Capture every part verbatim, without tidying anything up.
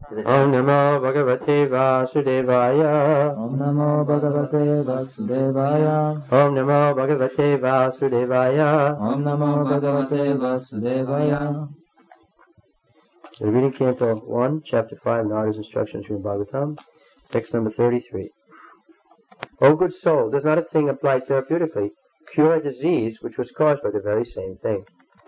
Om Namo Bhagavate Vasudevaya. Om Namo Bhagavate Vasudevaya. Om Namo Bhagavate Vasudevaya. Om Namo Bhagavate Vasudevaya. So reading Canto one, Chapter five, Narada's Instructions from Bhagavatam, text number thirty-three. O good soul, does not a thing applied therapeutically cure a disease which was caused by the very same thing?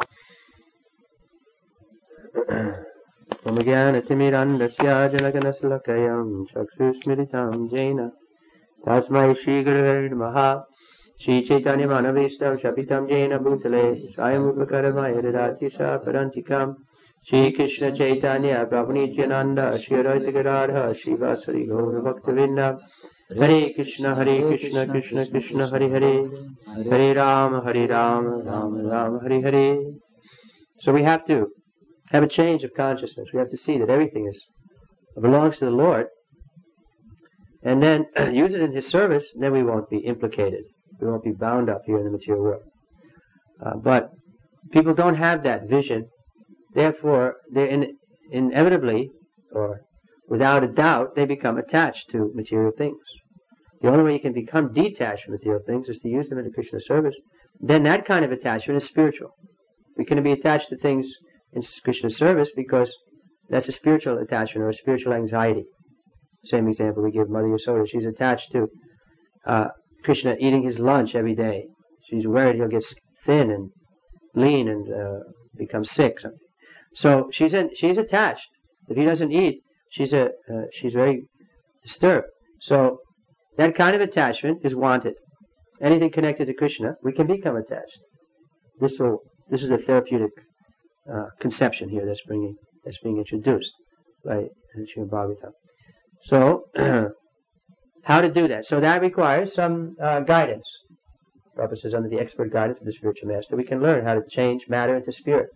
Omagyan atimirandasya janaganasalakayam chakshusmiritam jena tasmai shri guruvar namaha Shri Chaitanya Manavistav Shapitam Jena Bhutale Swayam Upakaramaya Datisha Parantikam Shri Krishna Chaitanya Prabhu Nityananda Shri Advaita Gadadhara Shri Vasari Gaura Bhaktavinda Hare Krishna Hare Krishna Krishna Krishna Hare Hare Hare Ram Hare Ram Ram Ram Hare Hare. So we have to have a change of consciousness. We have to see that everything is belongs to the Lord, and then use it in His service. Then we won't be implicated. We won't be bound up here in the material world. Uh, but people don't have that vision. Therefore, they in, inevitably, or without a doubt, they become attached to material things. The only way you can become detached from material things is to use them in the Krishna service. Then that kind of attachment is spiritual. We can be attached to things in Krishna service because that's a spiritual attachment or a spiritual anxiety. Same example we give Mother Yasoda. She's attached to uh, Krishna eating his lunch every day. She's worried he'll get thin and lean and uh, become sick. Something. So she's in, she's attached. If he doesn't eat, she's a uh, she's very disturbed. So that kind of attachment is wanted. Anything connected to Krishna, we can become attached. This will this is a therapeutic uh, conception here that's bringing that's being introduced by Srimad Bhagavatam. So how to do that? So that requires some uh, guidance. Prabhupada says, under the expert guidance of the spiritual master, we can learn how to change matter into spirit.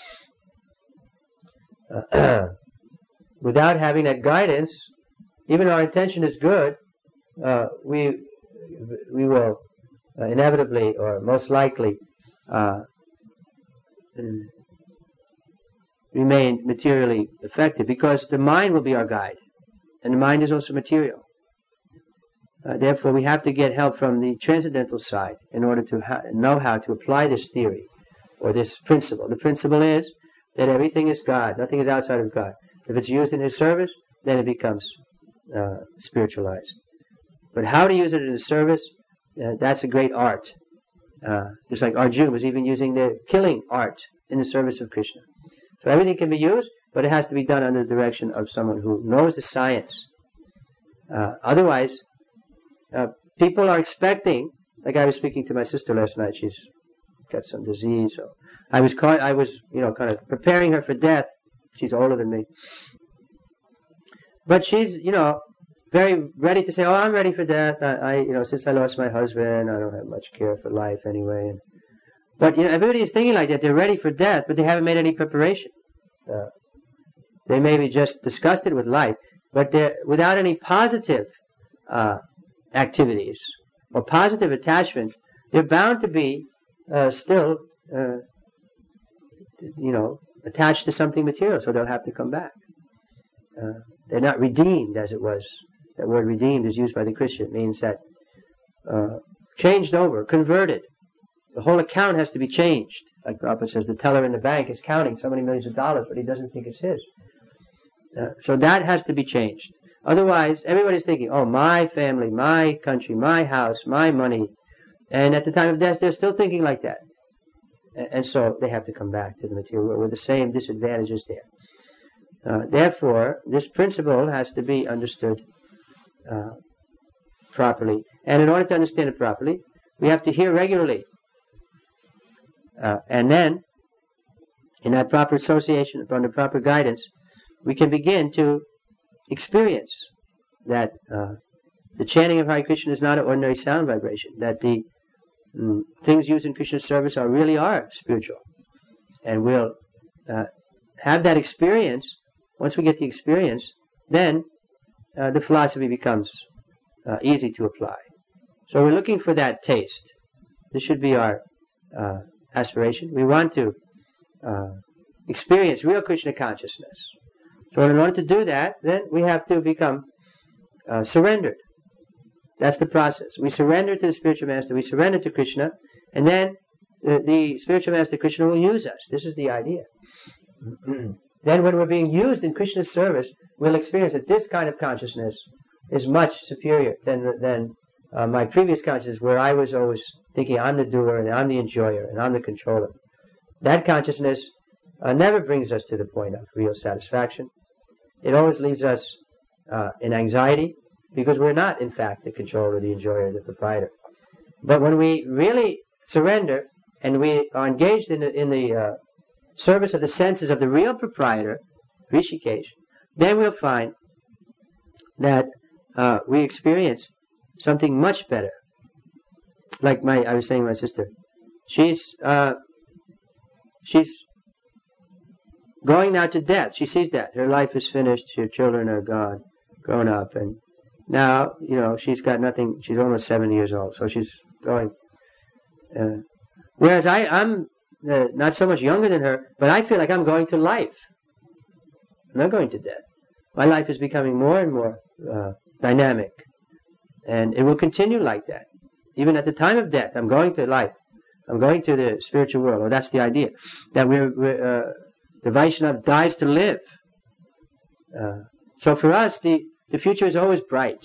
Uh, without having that guidance, even our intention is good, uh, we we will uh, inevitably or most likely uh, remain materially affected, because the mind will be our guide, and the mind is also material. Uh, therefore, we have to get help from the transcendental side in order to ha- know how to apply this theory or this principle. The principle is that everything is God, nothing is outside of God. If it's used in His service, then it becomes uh, spiritualized. But how to use it in His service, uh, that's a great art. Uh, just like Arjuna was even using the killing art in the service of Krishna. So everything can be used, but it has to be done under the direction of someone who knows the science. Uh, otherwise, uh, people are expecting, like I was speaking to my sister last night, she's got some disease. So I was, caught, I was, you know, kind of preparing her for death. She's older than me. But she's, you know, very ready to say, oh, I'm ready for death. I, I you know, since I lost my husband, I don't have much care for life anyway. And, but, you know, everybody is thinking like that. They're ready for death, but they haven't made any preparation. Uh, they maybe just disgusted with life, but they're without any positive uh, activities or positive attachment, they're bound to be uh, still, uh, you know, attached to something material, so they'll have to come back. Uh, they're not redeemed, as it was. That word redeemed is used by the Christian. It means that uh, changed over, converted. The whole account has to be changed. Like Prabhupada says, the teller in the bank is counting so many millions of dollars, but he doesn't think it's his. Uh, so that has to be changed. Otherwise, everybody's thinking, oh, my family, my country, my house, my money. And at the time of death, they're still thinking like that. And, and so they have to come back to the material world with the same disadvantages there. Uh, therefore, this principle has to be understood uh, properly. And in order to understand it properly, we have to hear regularly. Uh, and then, in that proper association, under proper guidance, we can begin to experience that uh, the chanting of Hare Krishna is not an ordinary sound vibration, that the mm, things used in Krishna's service are really are spiritual. And we'll uh, have that experience. Once we get the experience, then uh, the philosophy becomes uh, easy to apply. So we're looking for that taste. This should be our uh, aspiration. We want to uh, experience real Krishna consciousness. So in order to do that, then we have to become uh, surrendered. That's the process. We surrender to the spiritual master, we surrender to Krishna, and then the, the spiritual master Krishna will use us. This is the idea. Then when we're being used in Krishna's service, we'll experience that this kind of consciousness is much superior than, than uh, my previous consciousness, where I was always thinking I'm the doer and I'm the enjoyer and I'm the controller. That consciousness uh, never brings us to the point of real satisfaction. It always leaves us uh, in anxiety, because we're not, in fact, the controller, the enjoyer, the proprietor. But when we really surrender and we are engaged in the, in the uh, service of the senses of the real proprietor, Rishikesh, then we'll find that uh, we experience something much better. Like my, I was saying to my sister, she's uh, she's going now to death. She sees that her life is finished. Her children are gone, grown up, and now you know she's got nothing. She's almost seventy years old, so she's going. Uh, whereas I, I'm uh, not so much younger than her, but I feel like I'm going to life. I'm not going to death. My life is becoming more and more uh, dynamic, and it will continue like that. Even at the time of death, I'm going to life. I'm going to the spiritual world. Well, that's the idea, that we're, we're uh, the Vaishnava dies to live. Uh, so for us, the, the future is always bright.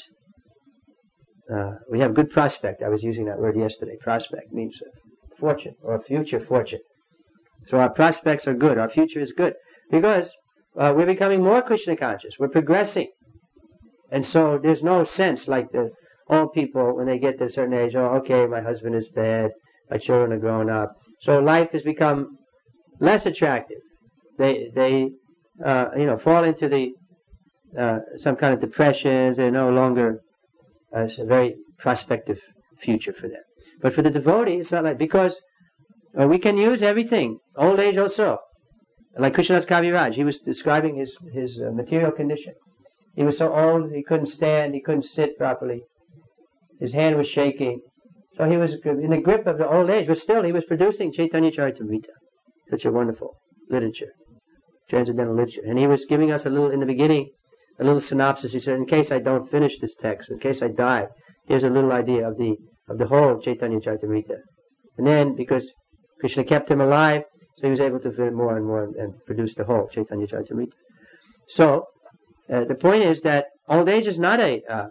Uh, we have good prospect. I was using that word yesterday. Prospect means fortune, or future fortune. So our prospects are good. Our future is good, because uh, we're becoming more Krishna conscious. We're progressing. And so there's no sense like the old people when they get to a certain age, oh, okay, my husband is dead, my children are grown up. So life has become less attractive. They, they, uh, you know, fall into the uh, some kind of depressions. They're no longer uh, it's a very prospective future for them. But for the devotee, it's not like, because uh, we can use everything. Old age also. Like Krishnadas Kaviraj, he was describing his, his uh, material condition. He was so old, he couldn't stand, he couldn't sit properly. His hand was shaking. So he was in the grip of the old age, but still he was producing Chaitanya Charitamrita, such a wonderful literature, transcendental literature. And he was giving us a little, in the beginning, a little synopsis. He said, in case I don't finish this text, in case I die, here's a little idea of the of the whole Chaitanya Charitamrita. And then, because Krishna kept him alive, so he was able to fit more and more and, and produce the whole Chaitanya Charitamrita. So, uh, the point is that old age is not a, uh,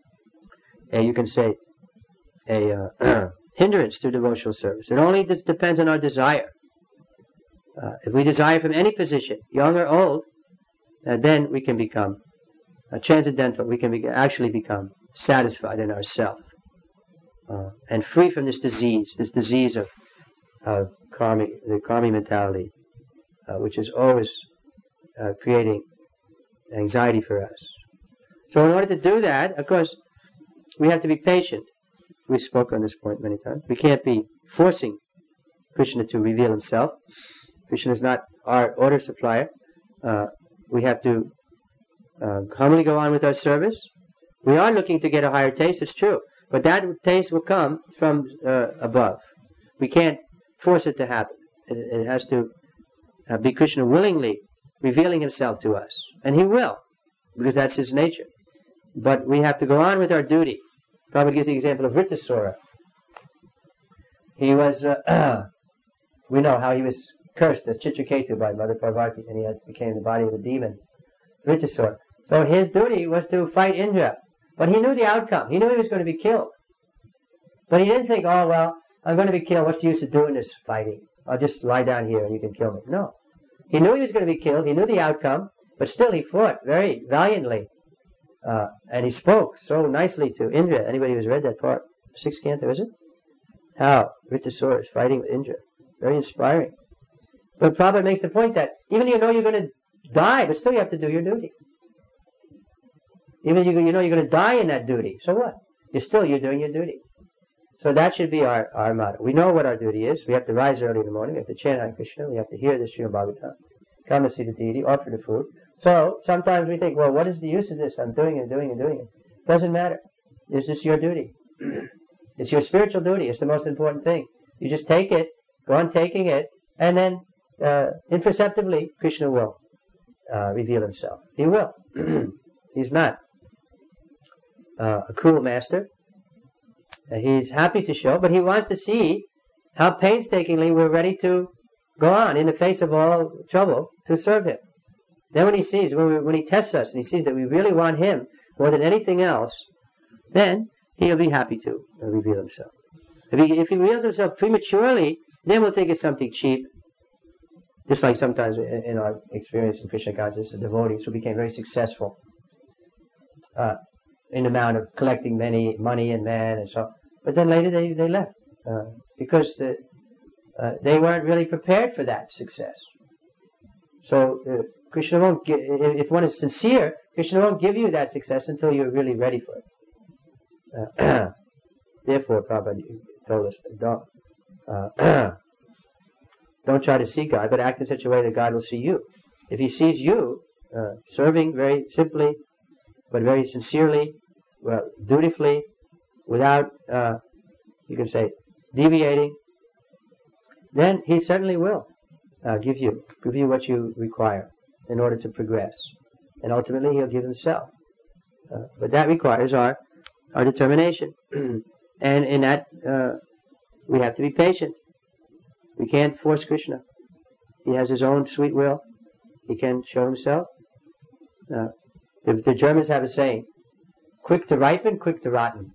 a you can say, a uh, hindrance to devotional service. It only just depends on our desire. Uh, if we desire from any position, young or old, uh, then we can become uh, transcendental. We can be, actually become satisfied in ourself uh, and free from this disease, this disease of of karmi, the karmi mentality, uh, which is always uh, creating anxiety for us. So in order to do that, of course, we have to be patient. We spoke on this point many times. We can't be forcing Krishna to reveal himself. Krishna is not our order supplier. Uh, we have to uh, humbly go on with our service. We are looking to get a higher taste, it's true. But that taste will come from uh, above. We can't force it to happen. It, it has to uh, be Krishna willingly revealing himself to us. And he will, because that's his nature. But we have to go on with our duty. Prabhupada gives the example of Vritasura. He was, uh, we know how he was cursed as Chitraketu by Mother Parvati, and he had, became the body of a demon, Vritasura. So his duty was to fight Indra. But he knew the outcome. He knew he was going to be killed. But he didn't think, oh, well, I'm going to be killed. What's the use of doing this fighting? I'll just lie down here and you can kill me. No. He knew he was going to be killed. He knew the outcome. But still he fought very valiantly. Uh, and he spoke so nicely to Indra. Anybody who's read that part? Sixth canto, is it? How Vritasura is fighting with Indra. Very inspiring. But Prabhupada makes the point that even though you know you're going to die, but still you have to do your duty. Even if you, you know you're going to die in that duty. So what? You're still, you're doing your duty. So that should be our, our motto. We know what our duty is. We have to rise early in the morning. We have to chant Hare Krishna. We have to hear the Srimad Bhagavatam. Come and see the deity. Offer the food. So sometimes we think, well, what is the use of this? I'm doing it, doing it, doing it. Doesn't matter. It's just your duty. It's your spiritual duty. It's the most important thing. You just take it, go on taking it, and then uh, imperceptibly Krishna will uh, reveal himself. He will. He's not uh, a cruel master. Uh, he's happy to show, but he wants to see how painstakingly we're ready to go on in the face of all trouble to serve him. Then when he sees, when, we, when he tests us and he sees that we really want him more than anything else, then he'll be happy to uh, reveal himself. If he, if he reveals himself prematurely, then we'll think it's something cheap. Just like sometimes in our experience in Krishna consciousness, the devotees who became very successful uh, in the amount of collecting many money and man and so on. But then later they, they left uh, because the, uh, they weren't really prepared for that success. So uh, Krishna won't give, if one is sincere, Krishna won't give you that success until you're really ready for it. Uh, therefore, Prabhupada told us that don't, uh, don't try to see God, but act in such a way that God will see you. If He sees you uh, serving very simply, but very sincerely, well, dutifully, without, uh, you can say, deviating, then He certainly will uh, give you, give you what you require in order to progress. And ultimately He'll give Himself. Uh, but that requires our, our determination. And in that, uh, we have to be patient. We can't force Krishna. He has His own sweet will. He can show Himself. Uh, the, the Germans have a saying, quick to ripen, quick to rotten.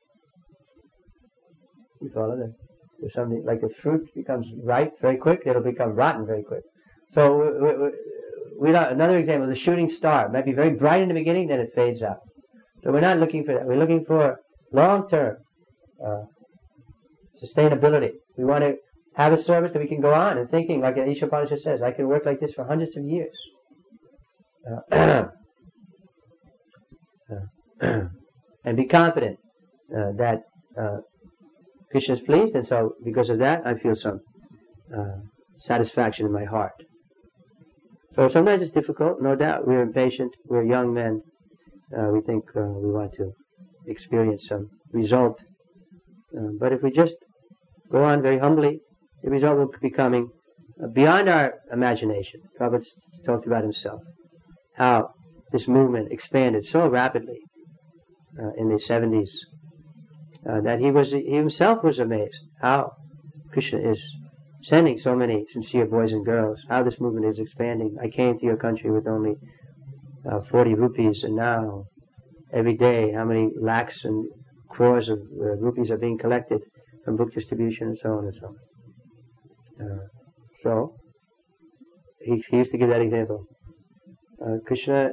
You follow that? There's something like the fruit becomes ripe very quick, it'll become rotten very quick. So we, we, we don't, another example, the shooting star. It might be very bright in the beginning, then it fades out. So we're not looking for that. We're looking for long-term uh, sustainability. We want to have a service that we can go on and thinking, like Isha Upanishad says, I can work like this for hundreds of years. Uh, uh, and be confident uh, that uh, Krishna is pleased, and so because of that, I feel some uh, satisfaction in my heart. So sometimes it's difficult, no doubt. We're impatient. We're young men. Uh, we think uh, we want to experience some result. Uh, but if we just go on very humbly, the result will be coming uh, beyond our imagination. Prabhupada talked about himself, how this movement expanded so rapidly uh, in the seventies uh, that he was he himself was amazed how Krishna is sending so many sincere boys and girls, how this movement is expanding. I came to your country with only uh, forty rupees, and now every day how many lakhs and crores of uh, rupees are being collected from book distribution and so on and so on. Uh, so, he, he used to give that example. Uh, Krishna,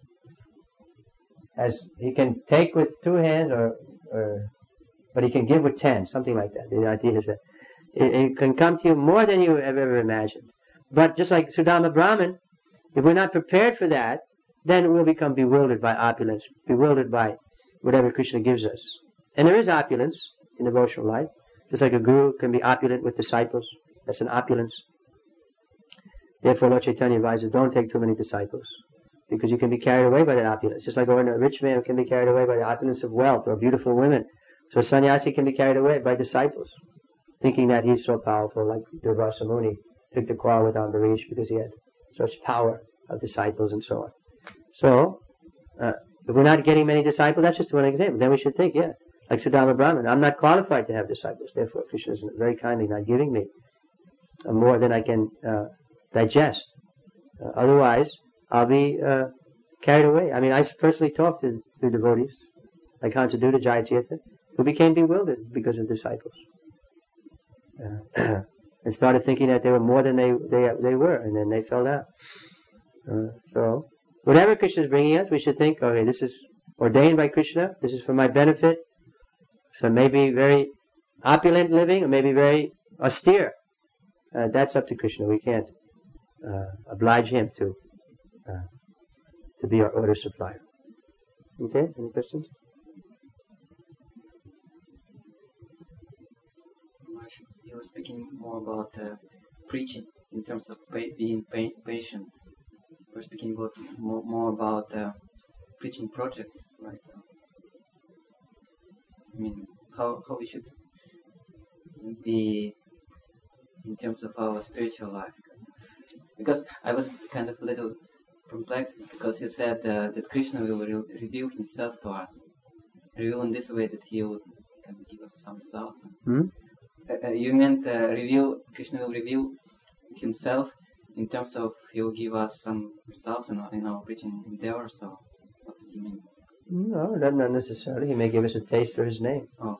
as he can take with two hands, or, or but he can give with ten, something like that. The idea is that it, it can come to you more than you have ever imagined. But just like Sudama Brahman, if we're not prepared for that, then we'll become bewildered by opulence, bewildered by whatever Krishna gives us. And there is opulence in devotional life, just like a guru can be opulent with disciples. That's an opulence. Therefore, Lord Chaitanya advises, don't take too many disciples, because you can be carried away by that opulence. Just like a rich man can be carried away by the opulence of wealth or beautiful women. So a sannyasi can be carried away by disciples, thinking that he's so powerful, like Durvasa Muni took the quarrel with Ambarish because he had such power of disciples and so on. So, uh, if we're not getting many disciples, that's just one example. Then we should think, yeah, like Sudama Brahman, I'm not qualified to have disciples. Therefore, Krishna is very kindly not giving me uh, more than I can uh, digest. Uh, otherwise, I'll be uh, carried away. I mean, I personally talked to, to devotees, like Hansadutta Jayatirtha, who became bewildered because of disciples. Uh, and started thinking that they were more than they, they, they were, and then they fell down. Uh, so, whatever Krishna is bringing us, we should think, okay, this is ordained by Krishna, this is for my benefit. So maybe very opulent living, or maybe very austere. Uh, that's up to Krishna. We can't uh, oblige him to uh, to be our order supplier. Okay, any questions? You were speaking more about uh, preaching in terms of pa- being pa- patient. You were speaking about more, more about uh, preaching projects, right? I mean, how how we should be in terms of our spiritual life. Because I was kind of a little perplexed because you said uh, that Krishna will re- reveal himself to us. Reveal in this way that he will can give us some result. Hmm? Uh, uh, you meant uh, reveal, Krishna will reveal himself in terms of he will give us some results in our, in our preaching endeavors, or what did you mean? No, not not necessarily. He may give us a taste for his name. Oh.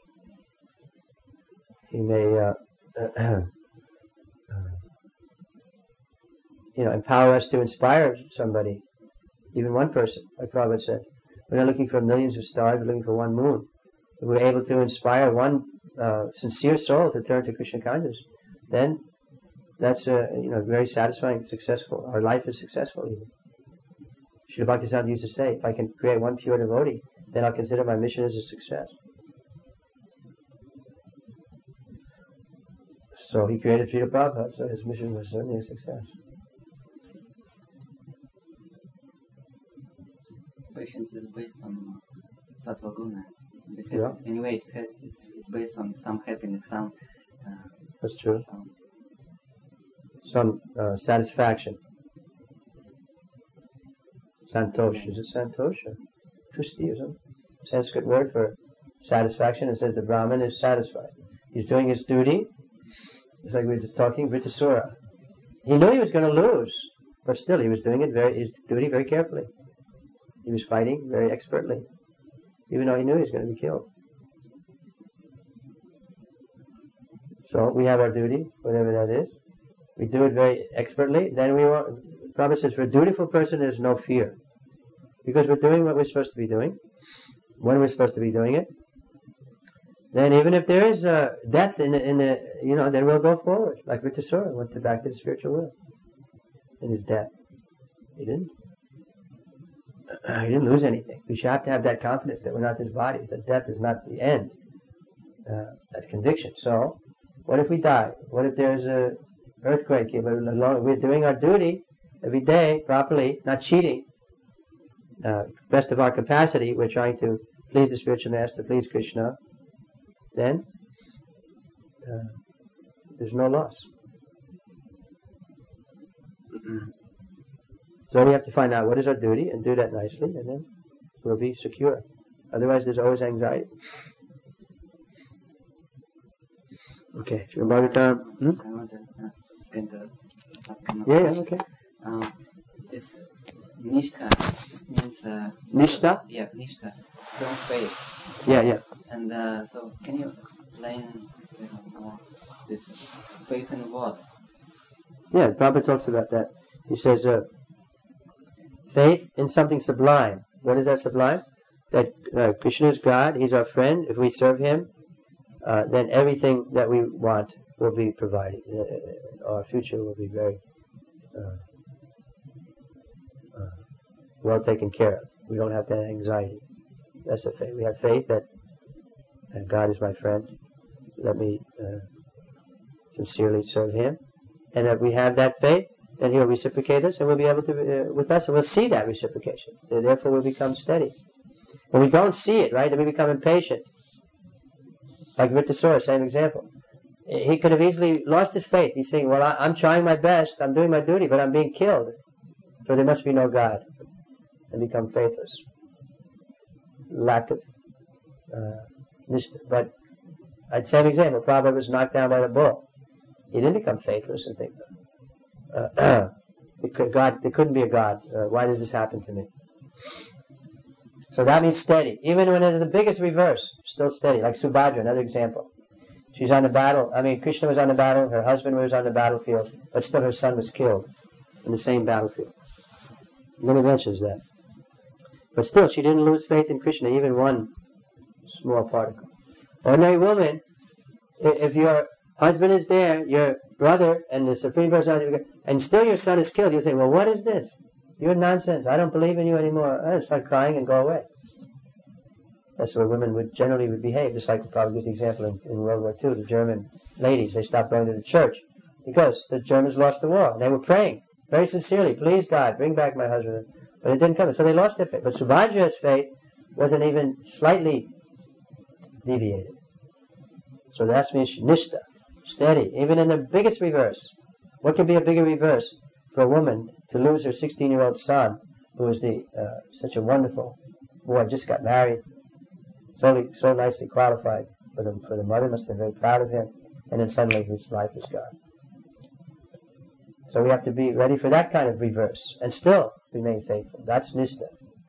He may, uh, uh, you know, empower us to inspire somebody, even one person, like Prabhupada said. We're not looking for millions of stars, we're looking for one moon. If we're able to inspire one uh, sincere soul to turn to Krishna consciousness, then that's uh, you know, very satisfying, successful. Our life is successful even. Srila Bhaktivedanta used to say, if I can create one pure devotee, then I'll consider my mission as a success. So he created Srila Prabhupada, so his mission was certainly a success. Patience is based on sattva guna. The hap- Yeah. Anyway, it's, ha- it's based on some happiness, some... Uh, That's true. some Some uh, satisfaction. Santosh. Is it Santosha? Tusti or something? Sanskrit word for satisfaction. It says the Brahmin is satisfied. He's doing his duty. It's like we were just talking, Vritasura. He knew he was going to lose, but still he was doing it very, his duty very carefully. He was fighting very expertly, even though he knew he was going to be killed. So we have our duty, whatever that is. We do it very expertly. Then we want, Prabhupada says, for a dutiful person there's no fear. Because we're doing what we're supposed to be doing, when we're supposed to be doing it. Then even if there is uh, death in the, in the, you know, then we'll go forward. Like Vritasura went to back to the spiritual world in his death. He didn't. He didn't lose anything. We should have to have that confidence that we're not this body, that death is not the end. Uh, that conviction. So, what if we die? What if there's a earthquake here? But we're doing our duty every day properly, not cheating. Uh, best of our capacity, we're trying to please the spiritual master, please Krishna. Then uh, there's no loss. So we have to find out what is our duty and do that nicely, and then we'll be secure. Otherwise, there's always anxiety. Okay, Srimad Bhagavatam. Hmm? I want to uh, going to ask another Yeah, yeah, question. okay. Um, this nishtha means uh, Nishtha? Yeah, nishtha, firm faith. Yeah, yeah. And uh, so, can you explain you know, more this faith in what? Yeah, Prabhupada talks about that. He says, uh, faith in something sublime. What is that sublime? That uh, Krishna is God, He's our friend. If we serve Him, uh, then everything that we want will be provided. Uh, our future will be very uh, uh, well taken care of. We don't have to have anxiety. That's a faith. We have faith that uh, God is my friend. Let me uh, sincerely serve Him. And if we have that faith, then He'll reciprocate us, and we'll be able to, uh, with us, and we'll see that reciprocation. Therefore, we'll become steady. When we don't see it, right, then we become impatient. Like Vritasura, same example. He could have easily lost his faith. He's saying, well, I, I'm trying my best, I'm doing my duty, but I'm being killed. So there must be no God. And become faithless. Lack of uh, nishtha. But, uh, same example, Prabhupada was knocked down by the bull. He didn't become faithless and think, uh, God, there couldn't be a God. Uh, why does this happen to me? So that means steady. Even when there's the biggest reverse, still steady. Like Subhadra, another example. She's on the battle. I mean, Krishna was on the battle, her husband was on the battlefield, but still her son was killed in the same battlefield. And then he mentions that. But still, she didn't lose faith in Krishna, even one small particle. Ordinary woman, if your husband is there, your brother, and the Supreme Personality, and still your son is killed, you say, well, what is this? You're nonsense. I don't believe in you anymore. I start crying and go away. That's the way women would generally would behave, just like the Prabhupada gives the example in, in World War Two. The German ladies, they stopped going to the church because the Germans lost the war. And they were praying very sincerely, please God, bring back my husband. But it didn't come. So they lost their faith. But Subhadra's faith wasn't even slightly deviated. So that's means nishtha, steady, even in the biggest reverse. What could be a bigger reverse for a woman to lose her sixteen-year-old son, who was the uh, such a wonderful boy, just got married, so so nicely qualified for the for the mother, must have been very proud of him, and then suddenly his life is gone. So we have to be ready for that kind of reverse, and still remain faithful. That's nishta.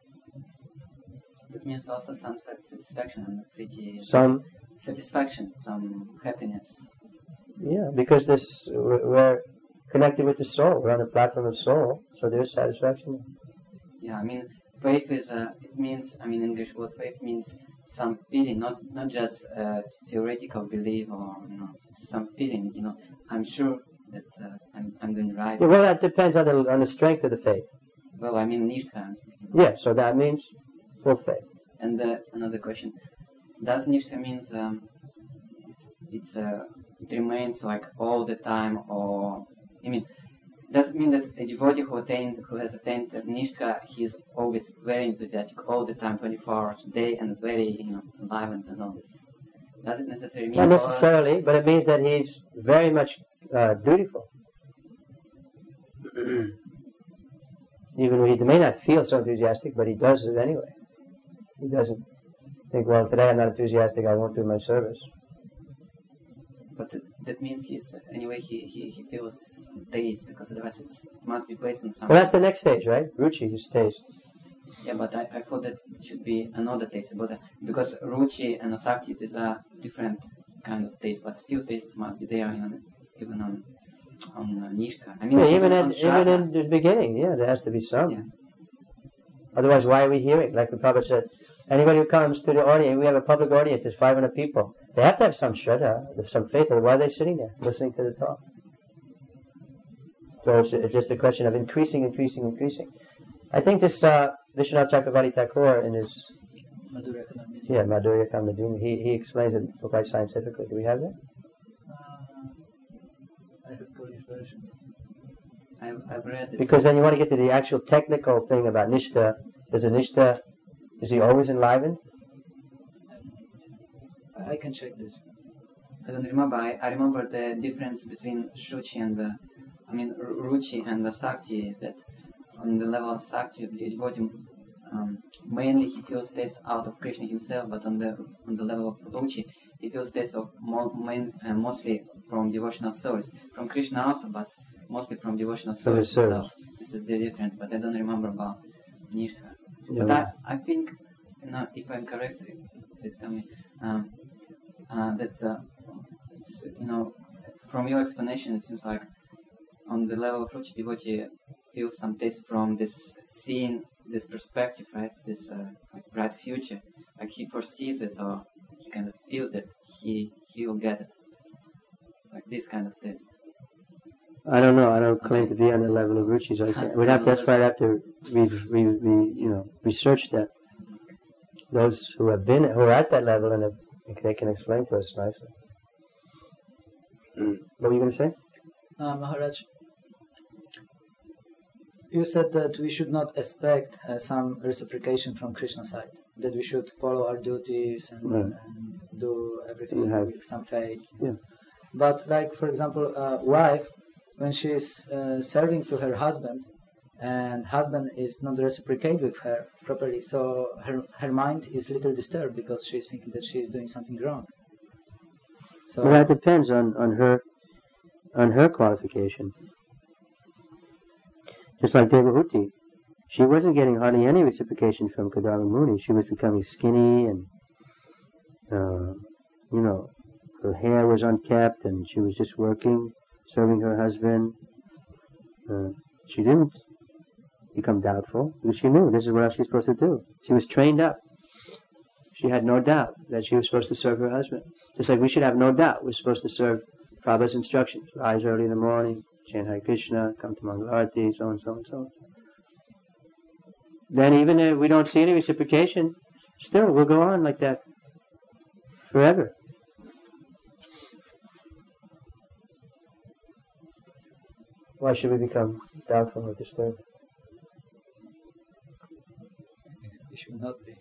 It means also some satisfaction and pretty Some satisfaction, some happiness. Yeah, because this we're, we're connected with the soul. We're on the platform of soul, so there's satisfaction. Yeah, I mean, faith is a. It means, I mean, English word faith means some feeling, not not just uh, theoretical belief or you know, some feeling. You know, I'm sure that uh, I'm I'm doing right. Yeah, well, that depends on the on the strength of the faith. Well, I mean, nishtha. I'm speaking. Yeah, so that means full faith. And uh, another question: does nishtha means um, it's it's uh, it remains like all the time, or I mean, does it mean that a devotee who attained who has attained nishtha, he's always very enthusiastic all the time, twenty-four hours a day, and very you know vibrant and all this? Does it necessarily mean? Not necessarily, but it means that he's very much uh, dutiful. Even though he may not feel so enthusiastic, but he does it anyway. He doesn't think, well, today I'm not enthusiastic, I won't do my service. But th- that means he's anyway he, he, he feels taste, because otherwise it's, it must be based on something. Well, that's the next stage, right? Ruchi is taste. Yeah, but I, I thought that it should be another taste, but uh, because ruchi and asakti, these are different kind of taste, but still taste must be there, you know, even on on uh, nishtha. I mean, Yeah, even, on in, even in the beginning, yeah, there has to be some. Yeah. Otherwise, why are we hearing? Like the Prabhupada said, anybody who comes to the audience, we have a public audience, there's five hundred people. They have to have some shraddha, some faith, or why are they sitting there, listening to the talk? So it's, it's just a question of increasing, increasing, increasing. I think this uh, Vishwanath Chakravarti Thakur in his Madhurya Kalamini. yeah, Madhurya Kamadini, he, he explains it quite scientifically. Do we have that? Uh, I have Polish version. I've, I've read it. Because then you want to get to the actual technical thing about Nishtha. Does a Nishtha, is he always enlivened? I can check this. I don't remember. I, I remember the difference between Shuchi and the, I mean R- Ruchi and the Sakti is that on the level of Sakti, the devotee, um, mainly he feels taste out of Krishna himself, but on the on the level of Ruchi, he feels taste of mo- main, uh, mostly from devotional source, from Krishna also, but mostly from devotional From source the source. itself. This is the difference, but I don't remember about Nishtha. Yeah. But I, I think, you know, if I'm correct, please tell me, um, uh, that, uh, it's, you know, from your explanation, it seems like on the level of Ruchi, devotee feels some taste from this seeing, this perspective, right? This uh, like bright future. Like he foresees it, or he kind of feels that he he will get it. Like this kind of taste. I don't know. I don't claim to be on the level of Ruchi, so I can't. We'd have, that's why I'd have to re, re, re, you know, research that. Those who have been, who are at that level, and have, they can explain to us nicely. What were you going to say? Uh, Maharaj, you said that we should not expect uh, some reciprocation from Krishna's side, that we should follow our duties and, Right. and do everything Have- with some faith. Yeah. But like, for example, a wife, when she is uh, serving to her husband, and husband is not reciprocate with her properly, so her her mind is little disturbed because she is thinking that she is doing something wrong. So Well, that depends on, on her on her qualification. Just like Devahuti, she wasn't getting hardly any reciprocation from Kadamba Muni. She was becoming skinny, and uh, you know, her hair was unkept, and she was just working, serving her husband. Uh, she didn't become doubtful because she knew this is what else she's supposed to do. She was trained up. She had no doubt that she was supposed to serve her husband. Just like we should have no doubt we're supposed to serve Prabhupada's instructions. Rise early in the morning, chant Hare Krishna, come to Mangalarati, so and so and so. Then even if we don't see any reciprocation, still we'll go on like that forever. Why should we become doubtful or disturbed? it should not be.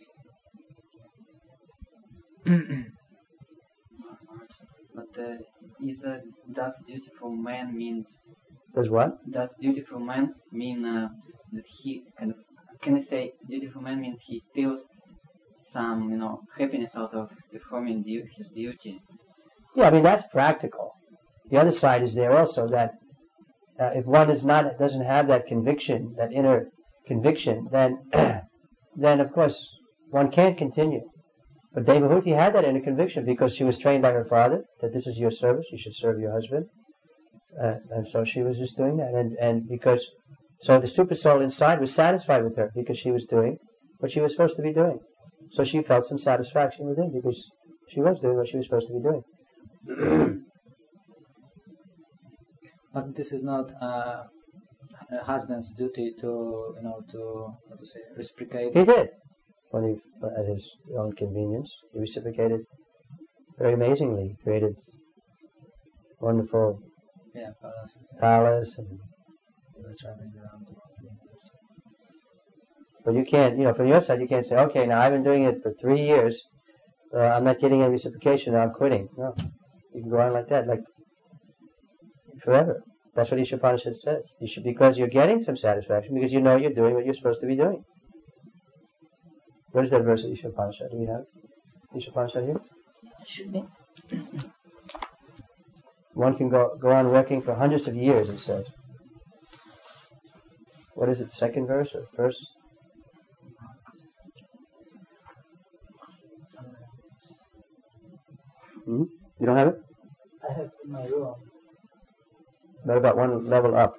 But uh, is a does dutiful man means Does what? Does dutiful man mean uh, that he kind of, can I say dutiful man means he feels some, you know, happiness out of performing du- his duty? Yeah, I mean, that's practical. The other side is there also, that uh, if one is not, doesn't have that conviction, that inner conviction, then, then of course, one can't continue. But Devahuti had that inner conviction because she was trained by her father that this is your service, you should serve your husband. Uh, and so she was just doing that. And, and because, so the super soul inside was satisfied with her because she was doing what she was supposed to be doing. So she felt some satisfaction within because she was doing what she was supposed to be doing. But this is not uh, a husband's duty to, you know, to, how to say, reciprocate. He did. When he, at his own convenience, he reciprocated very amazingly. He created wonderful Yeah, palaces. palace. And, They were traveling around the world. but you can't, you know, from your side, you can't say, okay, now I've been doing it for three years. Uh, I'm not getting any reciprocation. Now I'm quitting. No, you can go on like that, like forever. That's what Ishopanishad says. You should, because you're getting some satisfaction, because you know you're doing what you're supposed to be doing. What is that verse of Ishopanishad? Do we have Ishopanishad here? Should be. One can go go on working for hundreds of years, it says. What is it, second verse or first? Hmm? You don't have it? I have in my room. But about one level up.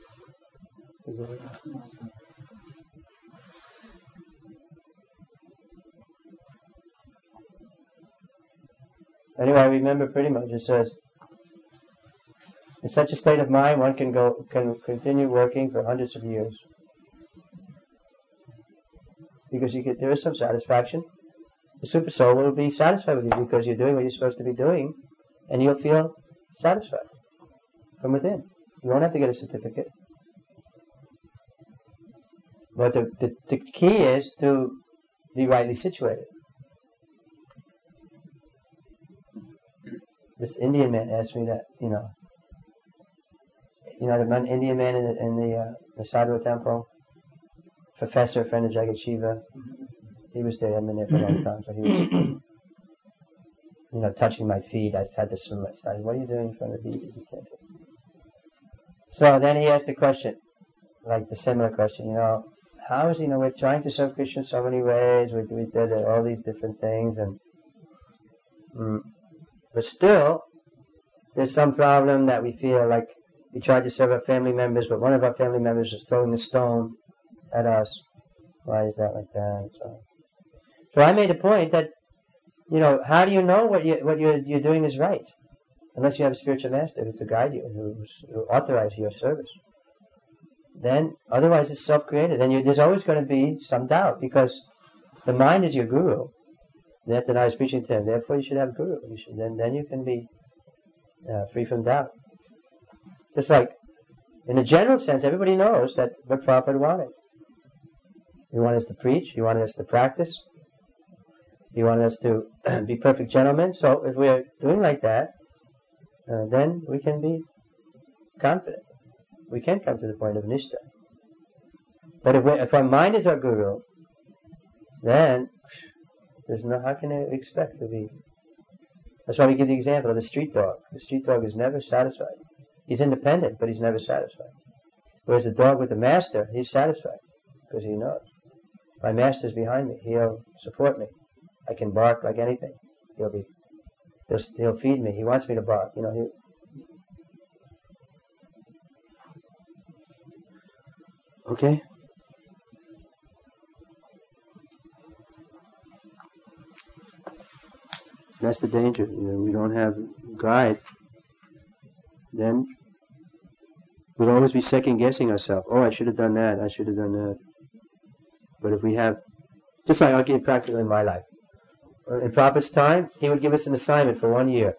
Anyway, I remember pretty much it says, in such a state of mind, one can go can continue working for hundreds of years. Because you get, there is some satisfaction. The super soul will be satisfied with you because you're doing what you're supposed to be doing, and you'll feel satisfied from within. You won't have to get a certificate. But the, the, the key is to be rightly situated. This Indian man asked me that, you know, you know, the one Indian man in the, in the, uh, the Sadhguru temple, professor, friend of Jagat Shiva, he was there, I've been there for a long time, so he was, you know, touching my feet. I had to swim. I said, what are you doing in front of the feet? So then he asked a question, like the similar question, you know, how is, you know, we're trying to serve Krishna in so many ways, we, we did all these different things, and mm, but still, there's some problem that we feel like we tried to serve our family members, but one of our family members is throwing the stone at us. Why is that like that? So, so I made a point that, you know, how do you know what you what you're you're doing is right, unless you have a spiritual master to guide you, who, who authorizes your service. Then, otherwise, it's self-created. Then you, there's always going to be some doubt because the mind is your guru. That's what I was preaching to him. Therefore, you should have a guru. You should, then, then you can be uh, free from doubt. Just like, in a general sense, everybody knows that what Prabhupada wanted. He wanted us to preach. He wanted us to practice. He wanted us to be perfect gentlemen. So if we're doing like that, uh, then we can be confident. We can come to the point of nishta. But if, we, if our mind is our guru, then there's no, how can I expect to be? That's why we give the example of the street dog. The street dog is never satisfied. He's independent, but he's never satisfied. Whereas the dog with the master, he's satisfied because he knows. My master's behind me. He'll support me. I can bark like anything. He'll be, he'll, he'll feed me. He wants me to bark. You know. He, okay. That's the danger. You know, we don't have guide. Then we'll always be second guessing ourselves. Oh, I should have done that. I should have done that. But if we have, just like I'll give practically in my life. In Prabhupada's time, he would give us an assignment for one year.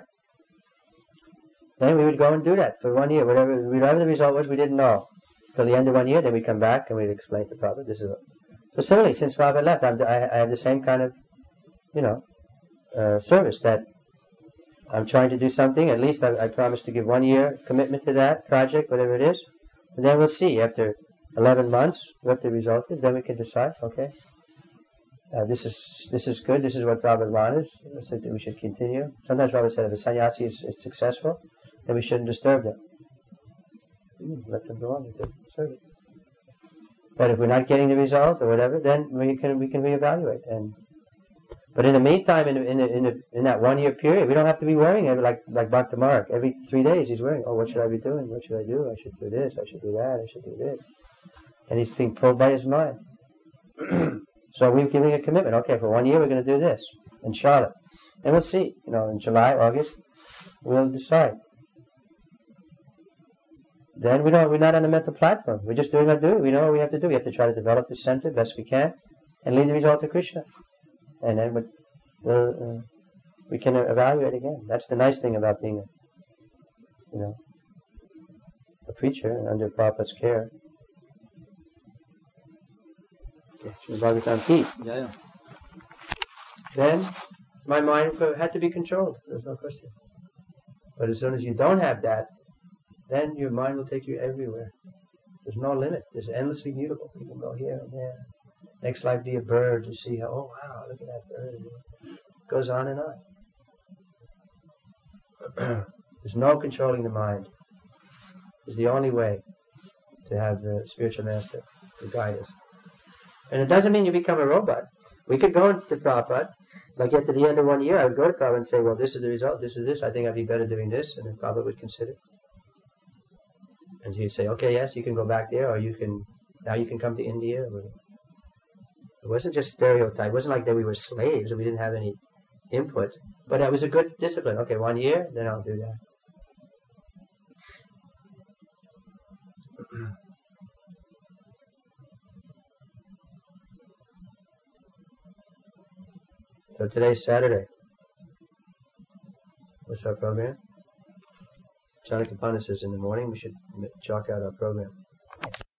Then we would go and do that for one year. Whatever, whatever the result was, we didn't know. Till the end of one year, then we'd come back and we'd explain to Prabhupada, this is what. So similarly, since Prabhupada left, I'm, I, I have the same kind of, you know, uh, service that I'm trying to do something. At least I, I promise to give one year commitment to that project, whatever it is. And then we'll see after eleven months what the result is. Then we can decide. Okay, uh, this is this is good. This is what Prabhupada wanted. So that we should continue. Sometimes Prabhupada said if a sannyasi is, is successful, then we shouldn't disturb them. Let them go on with their service. But if we're not getting the result or whatever, then we can we can reevaluate. And but in the meantime, in in in, the, in that one year period, we don't have to be worrying. Every, like like Bhakta Mark, every three days he's worrying. Oh, what should I be doing? What should I do? I should do this. I should do that. I should do this. And he's being pulled by his mind. So we're giving a commitment. Okay, for one year we're going to do this in Charlotte, and we'll see. You know, in July, August, we'll decide. Then we don't, we're not on the mental platform. We're just doing our duty. We know what we have to do. We have to try to develop the center best we can and lead the result to Krishna. And then we'll, we'll, uh, we can evaluate again. That's the nice thing about being a, you know, a preacher under Prabhupada's care. Bhagavatam Ki. Yeah, yeah. Then my mind had to be controlled. There's no question. But as soon as you don't have that, then your mind will take you everywhere. There's no limit. It's endlessly mutable. You can go here and there. Next life be a bird. You see how, oh wow, look at that bird. It goes on and on. There's no controlling the mind. It's the only way to have the spiritual master to guide us. And it doesn't mean you become a robot. We could go to Prabhupada, like at the end of one year, I would go to Prabhupada and say, well, this is the result, this is this, I think I'd be better doing this, and then Prabhupada would consider. And he'd say, okay, yes, you can go back there, or you can, now you can come to India. It wasn't just stereotype. It wasn't like that we were slaves and we didn't have any input. But it was a good discipline. Okay, one year, then I'll do that. So today's Saturday. What's our program? Chanakya Pandit says in the morning we should chalk out our program.